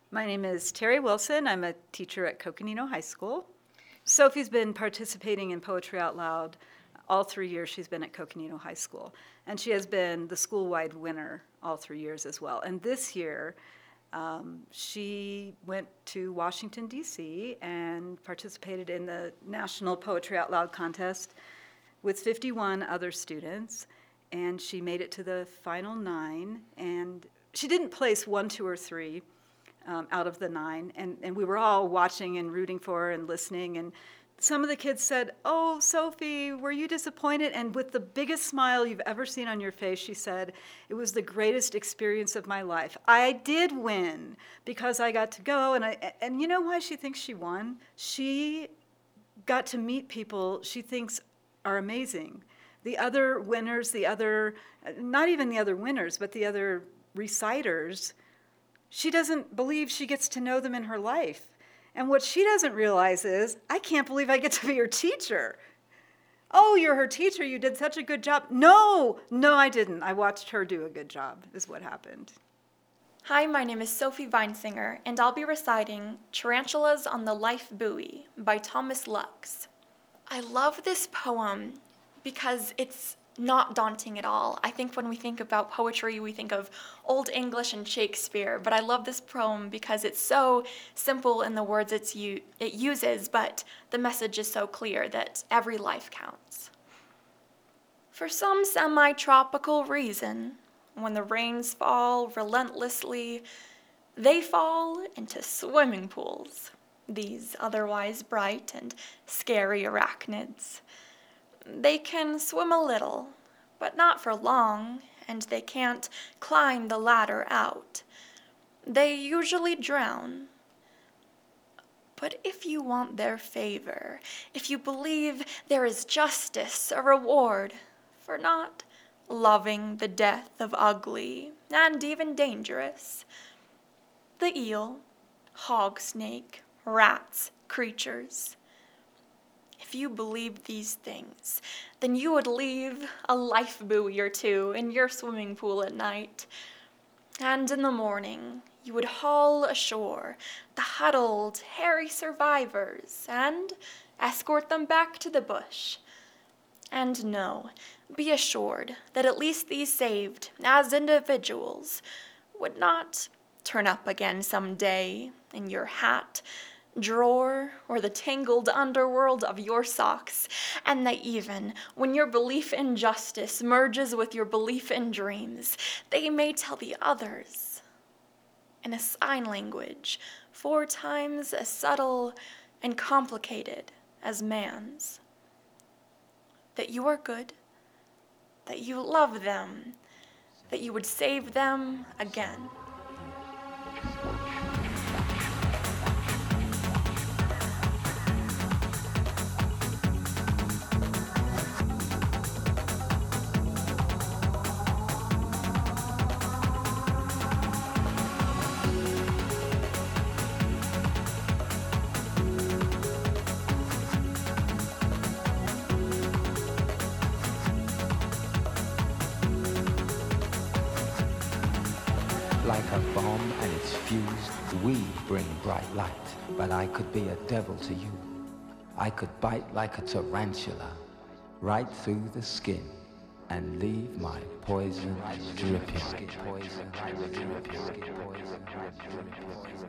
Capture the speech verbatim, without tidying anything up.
My name is Terry Wilson. I'm a teacher at Coconino High School. Sophie's been participating in Poetry Out Loud all three years she's been at Coconino High School. And she has been the school-wide winner all three years as well. And this year, um, she went to Washington, D C and participated in the National Poetry Out Loud contest with fifty-one other students. And she made it to the final nine. And she didn't place one, two, or three. Um, out of the nine, and, and we were all watching and rooting for her and listening, and some of the kids said, "Oh, Sophie, were you disappointed?" And with the biggest smile you've ever seen on your face, she said, "It was the greatest experience of my life. I did win because I got to go," and I, and you know why she thinks she won? She got to meet people she thinks are amazing. The other winners, the other, not even the other winners, but the other reciters, she doesn't believe she gets to know them in her life. And what she doesn't realize is, I can't believe I get to be your teacher. "Oh, you're her teacher, you did such a good job." No, no, I didn't. I watched her do a good job, is what happened. Hi, my name is Sophie Weinsinger, and I'll be reciting Tarantulas on the Life Buoy by Thomas Lux. I love this poem because it's not daunting at all. I think when we think about poetry, we think of Old English and Shakespeare, but I love this poem because it's so simple in the words it's u- it uses, but the message is so clear that every life counts. For some semi-tropical reason, when the rains fall relentlessly, they fall into swimming pools, these otherwise bright and scary arachnids. They can swim a little, but not for long, and they can't climb the ladder out. They usually drown. But if you want their favor, if you believe there is justice, a reward for not loving the death of ugly and even dangerous, the eel, hog snake, rats, creatures, if you believed these things, then you would leave a life buoy or two in your swimming pool at night. And in the morning, you would haul ashore the huddled, hairy survivors and escort them back to the bush. And no, be assured that at least these saved, as individuals, would not turn up again some day in your hat, drawer, or the tangled underworld of your socks, and that even when your belief in justice merges with your belief in dreams, they may tell the others, in a sign language four times as subtle and complicated as man's, that you are good, that you love them, that you would save them again. Like a bomb and it's fused, we bring bright light. But I could be a devil to you. I could bite like a tarantula, right through the skin, and leave my poison dripping. Poison dripping.